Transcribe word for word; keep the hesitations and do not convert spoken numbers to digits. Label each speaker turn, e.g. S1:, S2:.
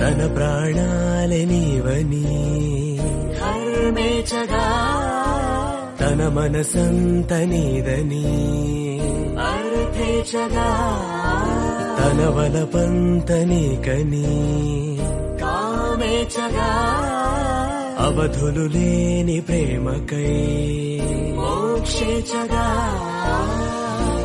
S1: తన ప్రాణాలే నీవని
S2: హర్మేచగా
S1: తన మనసంత నీదని
S2: అర్థేచగా
S1: తన వలపంత నీకని
S2: కామేచగా
S1: అవధులు లేని ప్రేమకై
S2: మోక్షేచగా